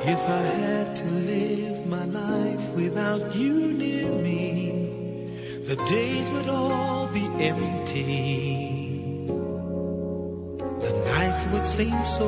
If I had to live my life without you near me, the days would all be empty. The nights would seem so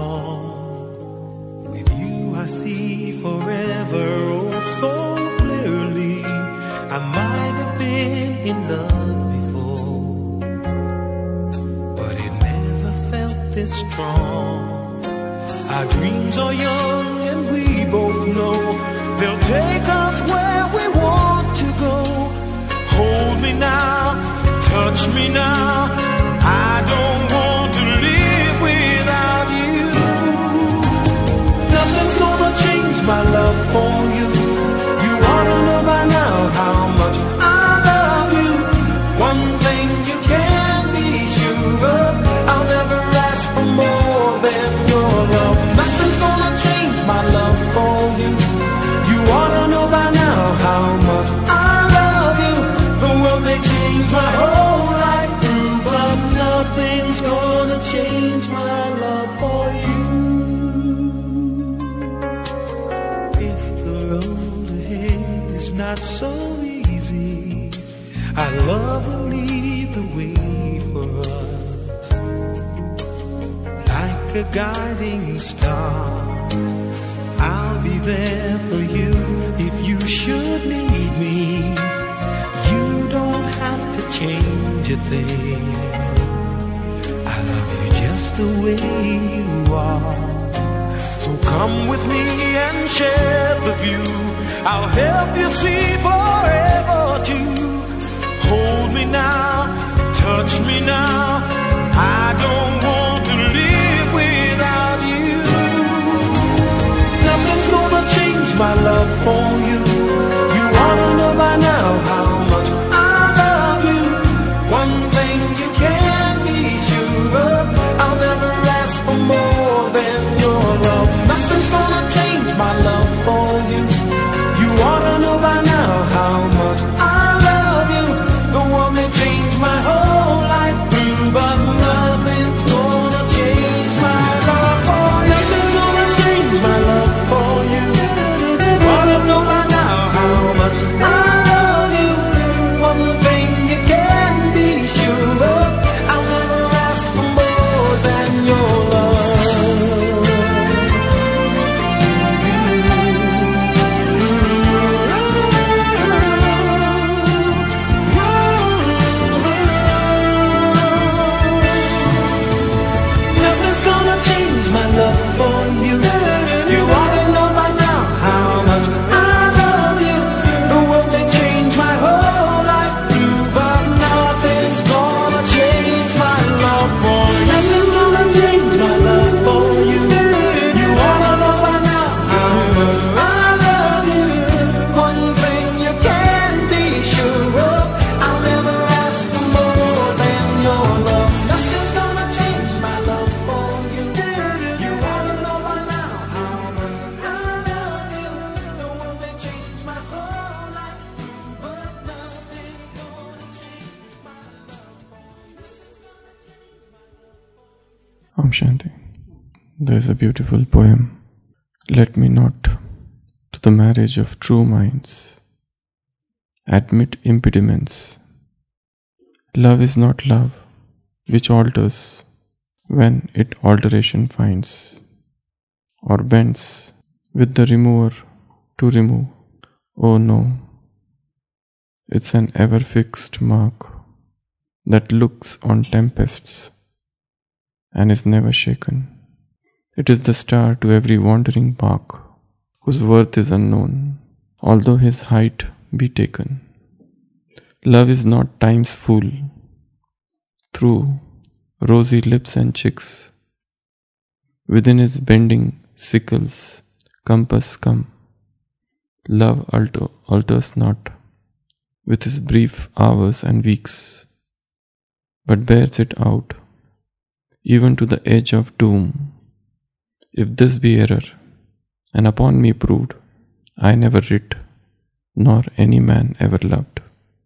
long. With you I see forever oh so clearly. I might have been in love before, but it never felt this strong. Our dreams are young and we both know they'll take us where we want to go. Hold me now, touch me now. I don't want to live without you. Nothing's gonna change my love for you. You ought to know by now how much I love you. One thing you can be sure of, I'll never ask for more than your love. Nothing's gonna change my love for you. You ought to know by now how much I love you. The world may change my whole life through, but nothing's gonna change my love for you. If the road ahead is not so easy, our love will lead the way for us. Like a guiding star, I'll be there for you if you should need me. You don't have to change a thing. I love you just the way you are. So come with me and share the view. I'll help you see forever too. Hold me now, touch me now. I don't want to live without you. Nothing's gonna change my love for you. You ought to know by now how much I love you. One thing you can be sure of, I'll never ask for more than your love. Nothing's gonna change my love for you. You ought to know by now how much I love you. The world may change my whole life through, but nothing's gonna change my love for you. Nothing's gonna change my love for you. You ought to know by now how much I love you. One thing you can be sure of, I'll never ask for more than your love. Nothing's gonna change my love for you. You ought to know by now how much I love you. The world may change my whole life through, but nothing's gonna change my love for you. Nothing's gonna change my love for you. You ought to know by now how much I love you. One thing you can be sure of, I'll never ask for more than your love. Nothing's gonna change my love for you. You ought to know by now how much I love you. The world may change my whole life through, but nothing's gonna change my love for you. Om Shanti. There's a beautiful poem. Let me not, to the marriage of true minds, admit impediments. Love is not love, which alters when it alteration finds, or bends with the remover to remove. Oh no, it's an ever fixed mark that looks on tempests and is never shaken. It is the star to every wandering bark, whose worth is unknown, although his height be taken. Love is not time's fool. Through rosy lips and cheeks, within his bending sickles compass come. Love alters not with his brief hours and weeks, but bears it out even to the edge of doom. If this be error, and upon me proved, I never writ, nor any man ever loved.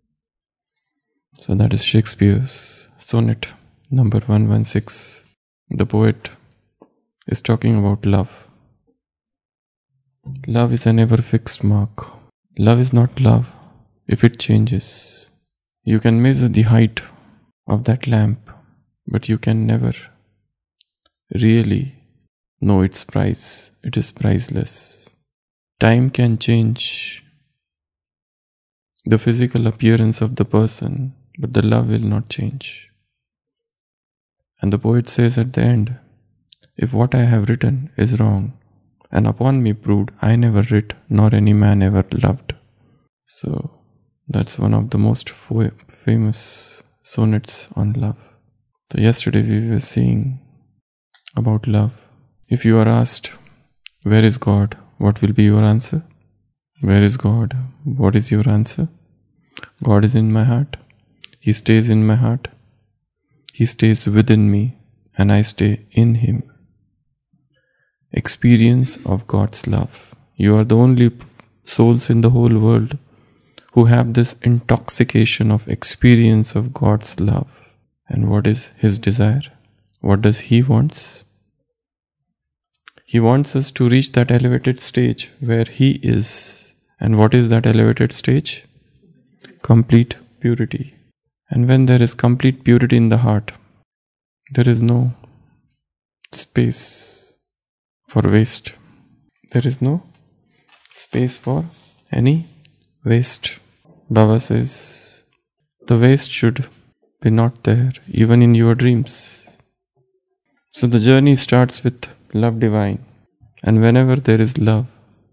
So that is Shakespeare's sonnet number 116. The poet is talking about love. Love is a never fixed mark. Love is not love if it changes. You can measure the height of that lamp, but you can never really know its price. It is priceless. Time can change the physical appearance of the person, but the love will not change. And the poet says at the end, if what I have written is wrong, and upon me proved, I never writ, nor any man ever loved. So that's one of the most famous sonnets on love. So yesterday we were seeing about love. If you are asked, where is God? What will be your answer? Where is God? What is your answer? God is in my heart. He stays in my heart. He stays within me, and I stay in Him. Experience of God's love. You are the only souls in the whole world who have this intoxication of experience of God's love. And what is His desire? What does He wants? He wants us to reach that elevated stage where He is. And what is that elevated stage? Complete purity. And when there is complete purity in the heart, there is no space for waste. There is no space for any waste. Baba says, the waste should be not there, even in your dreams. So the journey starts with love divine. And whenever there is love,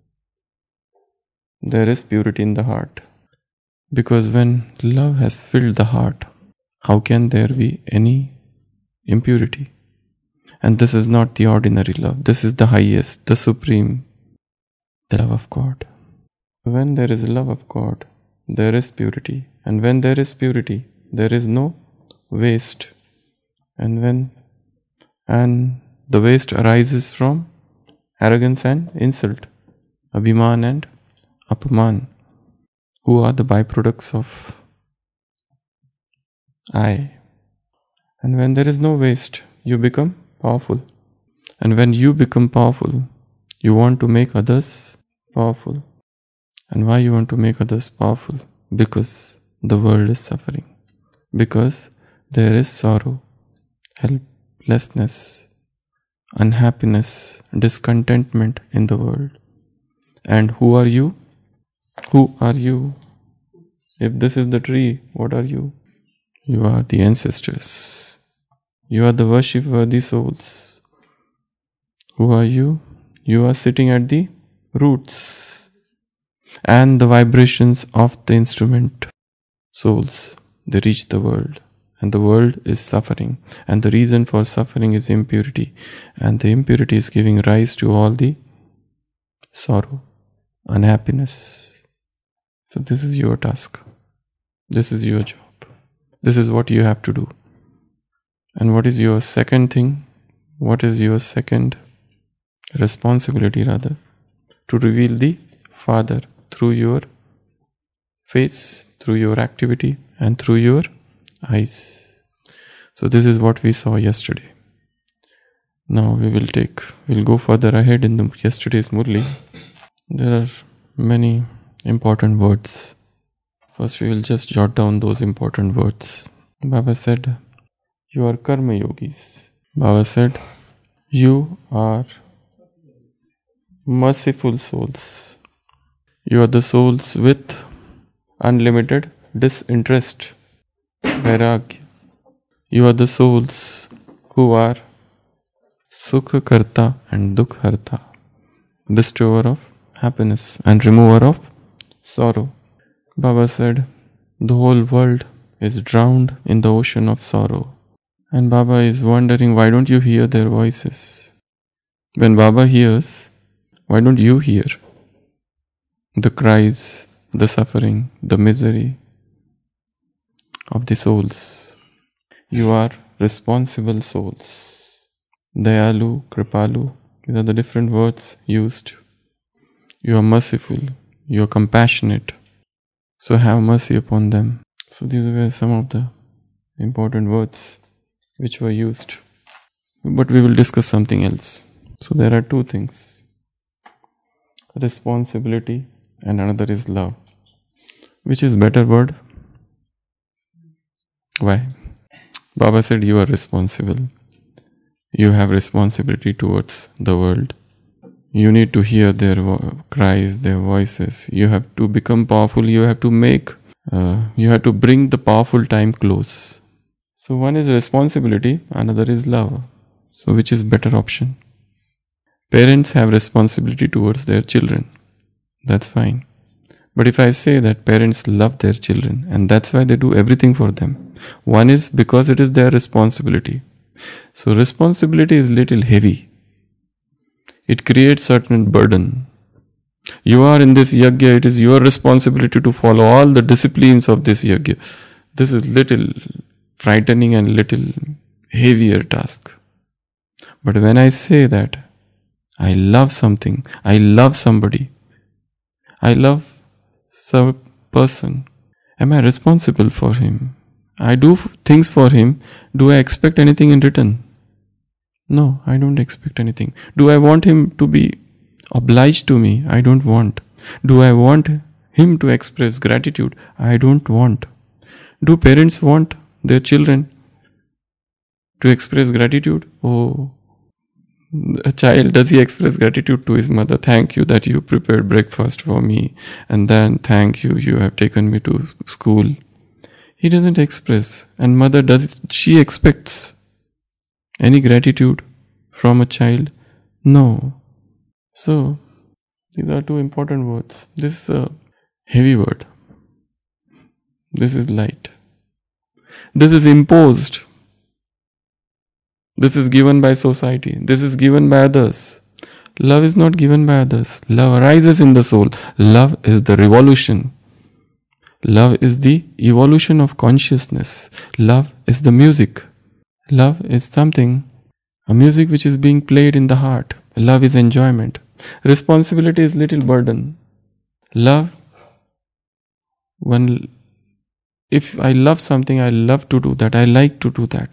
there is purity in the heart. Because when love has filled the heart, how can there be any impurity? And this is not the ordinary love. This is the highest, the supreme, the love of God. When there is love of God, there is purity. And when there is purity, there is no waste. And the waste arises from arrogance and insult, abhiman and apaman, who are the byproducts of I. And when there is no waste, you become powerful. And when you become powerful, you want to make others powerful. And why you want to make others powerful? Because the world is suffering. Because there is sorrow, helplessness, unhappiness, discontentment in the world. And who are you? Who are you? If this is the tree, what are you? You are the ancestors. You are the worship-worthy souls. Who are you? You are sitting at the roots. And the vibrations of the instrument, souls, they reach the world. And the world is suffering. And the reason for suffering is impurity. And the impurity is giving rise to all the sorrow, unhappiness. So this is your task. This is your job. This is what you have to do. And what is your second thing? What is your second responsibility rather? To reveal the Father through your face, through your activity, and through your eyes. So this is what we saw yesterday. Now we'll go further ahead in the yesterday's Murli. There are many important words. First we will just jot down those important words. Baba said, you are karma yogis. Baba said, you are merciful souls. You are the souls with unlimited disinterest, vairagya. You are the souls who are sukha karta and dukh harta, bestower of happiness and remover of sorrow. Baba said, the whole world is drowned in the ocean of sorrow. And Baba is wondering, why don't you hear their voices? When Baba hears, why don't you hear the cries, the suffering, the misery of the souls? You are responsible souls. Dayalu, Kripalu, these are the different words used. You are merciful, you are compassionate, so have mercy upon them. So these were some of the important words which were used. But we will discuss something else. So there are two things. responsibility, and another is love. Which is better word? Why? Baba said you are responsible. You have responsibility towards the world. You need to hear their cries, their voices. You have to become powerful. You have to bring the powerful time close. So one is responsibility, another is love. So which is better option? Parents have responsibility towards their children. That's fine. But if I say that parents love their children and that's why they do everything for them, one is because it is their responsibility. So responsibility is little heavy. It creates certain burden. You are in this yajna, it is your responsibility to follow all the disciplines of this yajna. This is little frightening and little heavier task. But when I say that I love something, I love somebody, I love some person, am I responsible for him? I do things for him. Do I expect anything in return? No, I don't expect anything. Do I want him to be obliged to me? I don't want. Do I want him to express gratitude? I don't want. Do parents want their children to express gratitude? Oh, a child, does he express gratitude to his mother? Thank you that you prepared breakfast for me, and then thank you, you have taken me to school. He doesn't express. And mother, does she expects any gratitude from a child? No. So these are two important words. This is a heavy word. This is light. This is imposed. This is given by society. This is given by others. Love is not given by others. Love arises in the soul. Love is the revolution. Love is the evolution of consciousness. Love is the music. Love is something, a music which is being played in the heart. Love is enjoyment. Responsibility is little burden. Love, if I love something, I love to do that. I like to do that.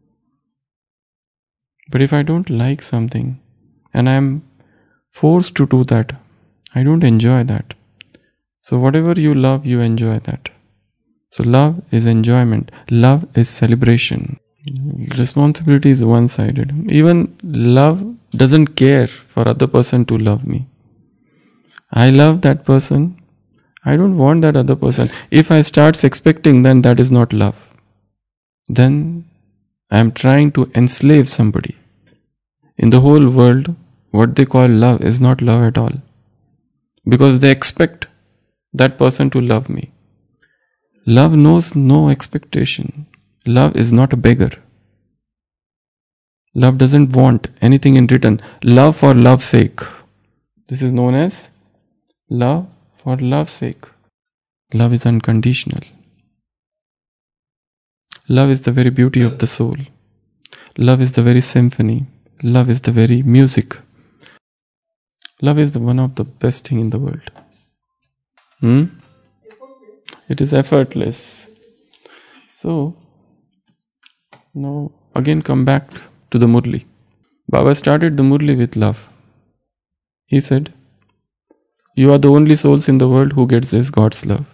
But if I don't like something and I am forced to do that, I don't enjoy that. So whatever you love, you enjoy that. So love is enjoyment. Love is celebration. Responsibility is one-sided. Even love doesn't care for other person to love me. I love that person. I don't want that other person. If I start expecting, then that is not love. Then I am trying to enslave somebody. In the whole world, what they call love is not love at all. Because they expect that person to love me. Love knows no expectation. Love is not a beggar. Love doesn't want anything in return. Love for love's sake. This is known as love for love's sake. Love is unconditional. Love is the very beauty of the soul. Love is the very symphony. Love is the very music. Love is one of the best thing in the world. It is effortless. So, now again come back to the Murli. Baba started the Murli with love. He said, you are the only souls in the world who gets this God's love.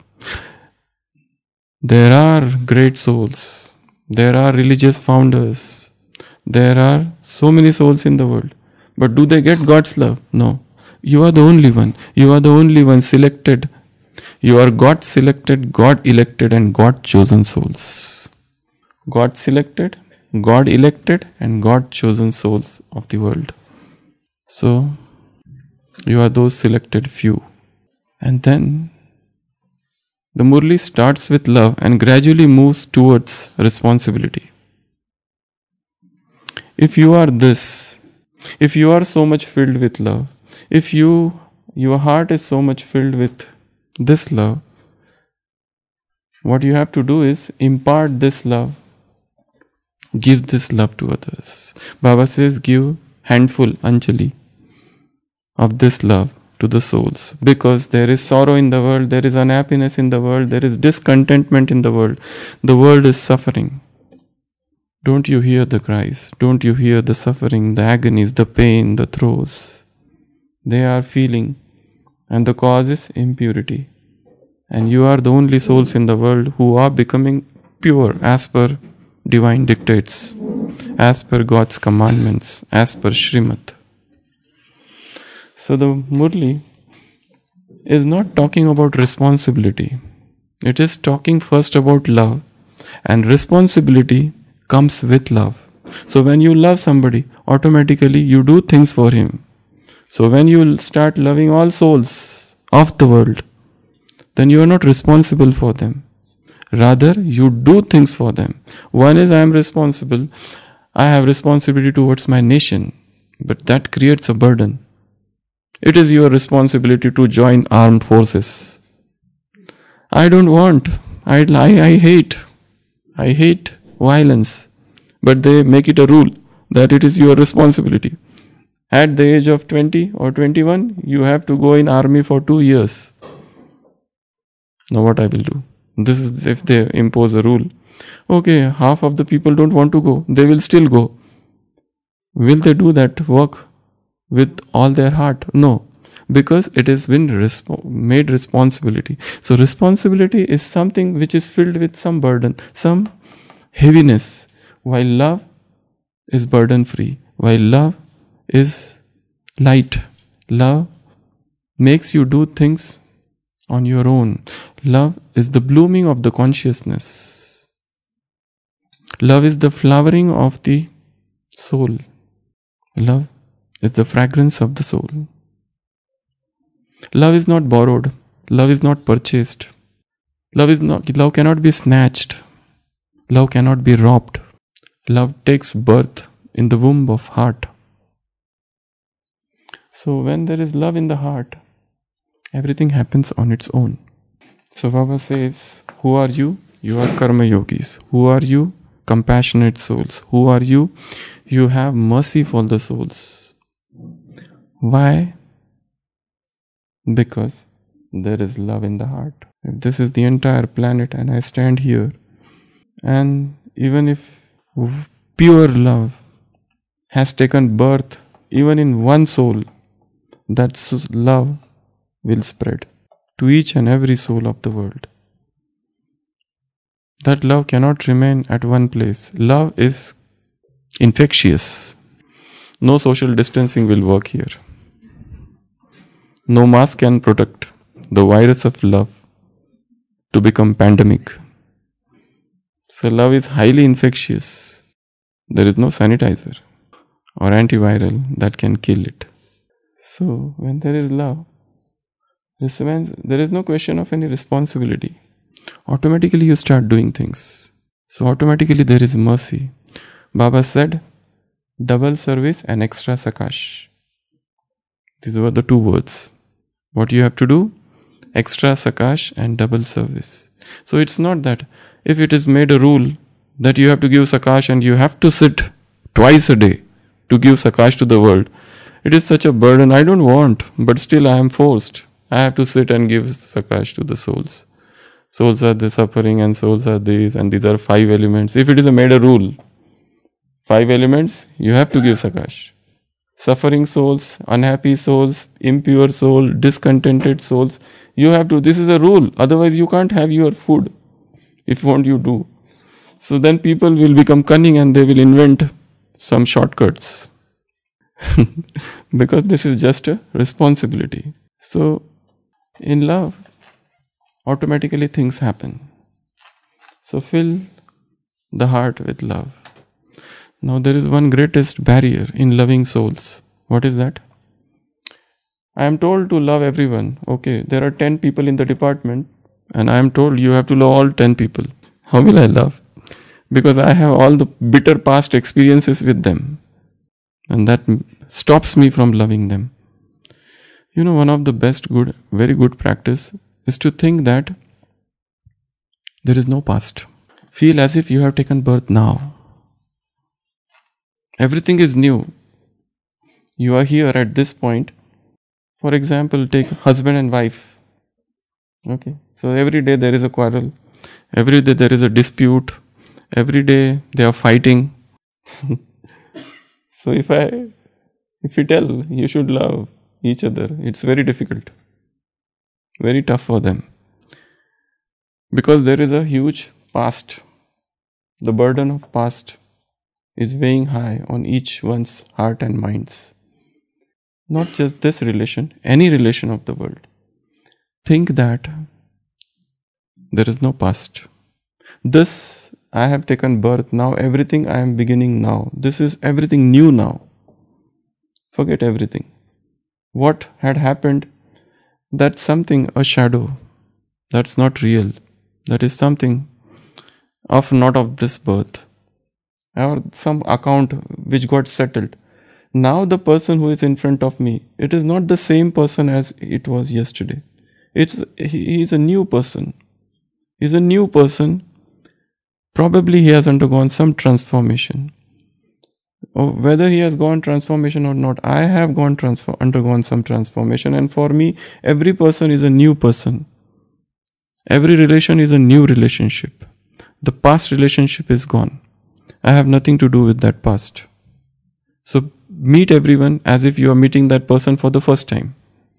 There are great souls. There are religious founders. There are so many souls in the world. But do they get God's love? No. You are the only one. You are the only one selected. You are God selected, God elected and God chosen souls. God selected, God elected and God chosen souls of the world. So, you are those selected few. And then the Murli starts with love and gradually moves towards responsibility. If you are this, if you are so much filled with love, if your heart is so much filled with this love, what you have to do is impart this love, give this love to others. Baba says, give handful, Anjali, of this love to the souls. Because there is sorrow in the world, there is unhappiness in the world, there is discontentment in the world. The world is suffering. Don't you hear the cries? Don't you hear the suffering, the agonies, the pain, the throes? They are feeling and the cause is impurity. And you are the only souls in the world who are becoming pure as per divine dictates, as per God's commandments, as per Srimad. So the Murli is not talking about responsibility. It is talking first about love, and responsibility comes with love. So when you love somebody, automatically you do things for him. So when you start loving all souls of the world, then you are not responsible for them. Rather, you do things for them. One is I am responsible. I have responsibility towards my nation, but that creates a burden. It is your responsibility to join armed forces. I don't want. I hate violence. But they make it a rule that it is your responsibility. At the age of 20 or 21, you have to go in army for 2 years. Now what I will do? This is if they impose a rule. Okay, half of the people don't want to go. They will still go. Will they do that work with all their heart? No. Because it has been made responsibility. So responsibility is something which is filled with some burden, some heaviness. While love is burden free. While love is light. Love makes you do things on your own. Love is the blooming of the consciousness. Love is the flowering of the soul. Love is the fragrance of the soul. Love is not borrowed. Love is not purchased. Love cannot be snatched. Love cannot be robbed. Love takes birth in the womb of heart. So when there is love in the heart, everything happens on its own. So Baba says, who are you? You are karma yogis. Who are you? Compassionate souls. Who are you? You have mercy for the souls. Why? Because there is love in the heart. If this is the entire planet and I stand here, and even if pure love has taken birth even in one soul, that love will spread to each and every soul of the world. That love cannot remain at one place. Love is infectious. No social distancing will work here. No mask can protect the virus of love to become pandemic. So love is highly infectious. There is no sanitizer or antiviral that can kill it. So when there is love, there is no question of any responsibility. Automatically you start doing things. So automatically there is mercy. Baba said, double service and extra sakash. These were the 2 words. What you have to do? Extra sakash and double service. So it's not that if it is made a rule that you have to give sakash and you have to sit twice a day to give sakash to the world. It is such a burden. I don't want, but still I am forced. I have to sit and give sakash to the souls. Souls are the suffering and souls are these, and these are 5 elements. If it is made a rule, 5 elements, you have to give sakash. Suffering souls, unhappy souls, impure soul, discontented souls, you have to, this is a rule. Otherwise you can't have your food. If what you do. So then people will become cunning and they will invent some shortcuts. Because this is just a responsibility. So in love, automatically things happen. So fill the heart with love. Now there is one greatest barrier in loving souls. What is that? I am told to love everyone. Okay, there are 10 people in the department and I am told you have to love all 10 people. How will I love? Because I have all the bitter past experiences with them. And that stops me from loving them. You know, one of the very good practice is to think that there is no past. Feel as if you have taken birth now. Everything is new. You are here at this point. For example, take husband and wife. Okay. So every day there is a quarrel. Every day there is a dispute. Every day they are fighting. So if you tell you should love each other, it's very difficult. Very tough for them. Because there is a huge past. The burden of past is weighing high on each one's heart and minds. Not just this relation, any relation of the world. Think that there is no past. This, I have taken birth now, everything I am beginning now. This is everything new now. Forget everything. What had happened, that's something, a shadow. That's not real. That is something of not of this birth. Or some account which got settled. Now the person who is in front of me, it is not the same person as it was yesterday. He is a new person. He is a new person. Probably he has undergone some transformation. Or whether he has gone transformation or not, I have undergone some transformation. And for me, every person is a new person. Every relation is a new relationship. The past relationship is gone. I have nothing to do with that past. So meet everyone as if you are meeting that person for the first time.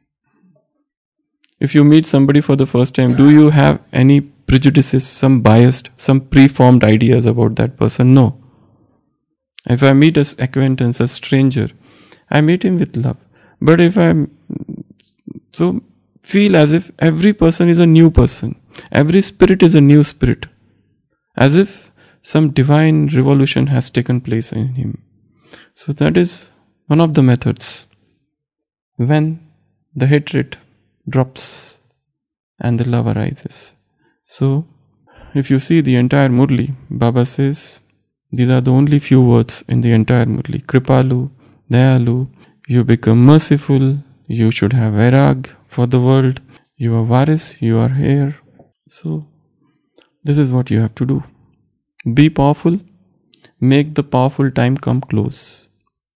If you meet somebody for the first time, do you have any prejudices, some biased, some preformed ideas about that person? No. If I meet an acquaintance, a stranger, I meet him with love. But if so feel as if every person is a new person. Every spirit is a new spirit. As if some divine revolution has taken place in him. So that is one of the methods. When the hatred drops and the love arises. So, if you see the entire Murli, Baba says, these are the only few words in the entire Murli. Kripalu, Dayalu, you become merciful, you should have vairag for the world, you are varis, you are here. So, this is what you have to do. Be powerful, make the powerful time come close.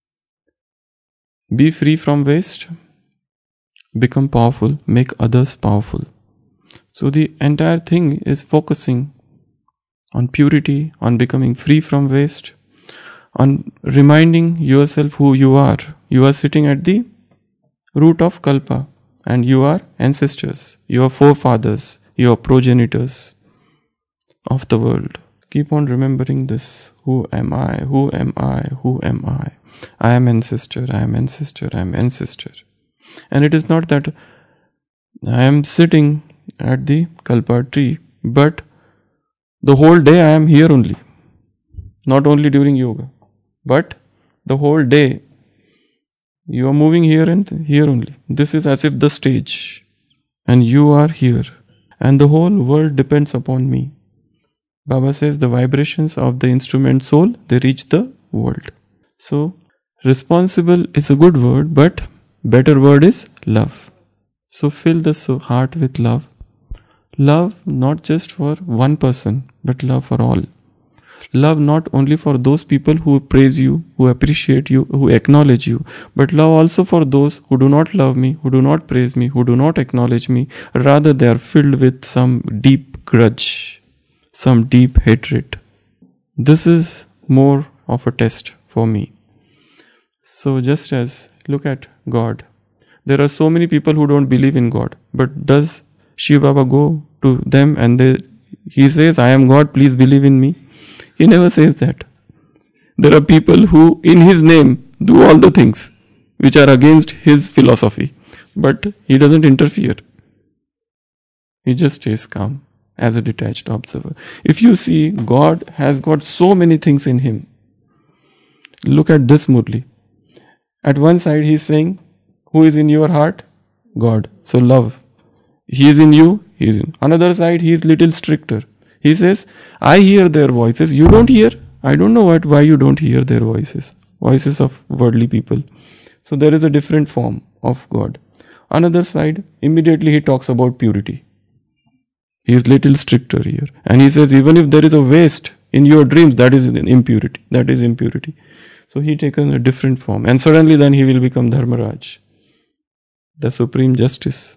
Be free from waste, become powerful, make others powerful. So the entire thing is focusing on purity, on becoming free from waste, on reminding yourself who you are. You are sitting at the root of Kalpa and you are ancestors, you are forefathers, you are progenitors of the world. Keep on remembering this. Who am I? Who am I? Who am I? I am ancestor, I am ancestor, I am ancestor. And it is not that I am sitting at the Kalpa tree, but the whole day I am here only. Not only during yoga, but the whole day you are moving here and here only. This is as if the stage, and you are here, and the whole world depends upon me. Baba says the vibrations of the instrument soul, they reach the world. So, responsible is a good word, but better word is love. So fill the heart with love. Love not just for one person, but love for all. Love not only for those people who praise you, who appreciate you, who acknowledge you, but love also for those who do not love me, who do not praise me, who do not acknowledge me. Rather, they are filled with some deep grudge, some deep hatred. This is more of a test for me. So just as, look at God. There are so many people who don't believe in God. But does Shiva Baba go to them and he says, I am God, please believe in me? He never says that. There are people who, in his name, do all the things which are against his philosophy. But he doesn't interfere. He just stays calm as a detached observer. If you see, God has got so many things in him. Look at this Murli. At one side he is saying, who is in your heart? God. So love. He is in you, he is in. Another side he is little stricter. He says, I hear their voices, you don't hear. I don't know why you don't hear their voices. Voices of worldly people. So there is a different form of God. Another side, immediately he talks about purity. He is little stricter here. And he says, even if there is a waste in your dreams, that is impurity. That is impurity. So he taken a different form. And suddenly then he will become Dharmaraj, the supreme justice.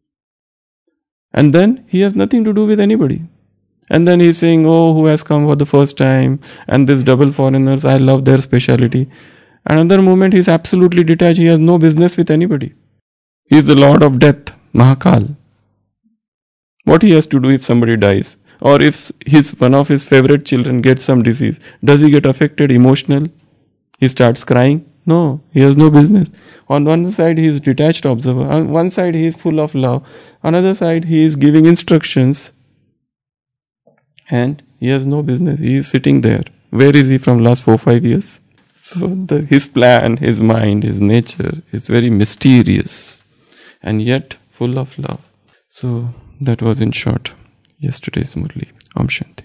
And then he has nothing to do with anybody. And then he is saying, oh, who has come for the first time? And these double foreigners, I love their speciality. Another moment he is absolutely detached. He has no business with anybody. He is the Lord of Death, Mahakal. What he has to do if somebody dies? Or if one of his favorite children gets some disease, does he get affected emotional? He starts crying? No, he has no business. On one side he is detached observer. On one side he is full of love. Another side he is giving instructions. And he has no business. He is sitting there. Where is he from last 4-5 years? So his plan, his mind, his nature is very mysterious and yet full of love. So that was in short yesterday's Murli. Om Shanti.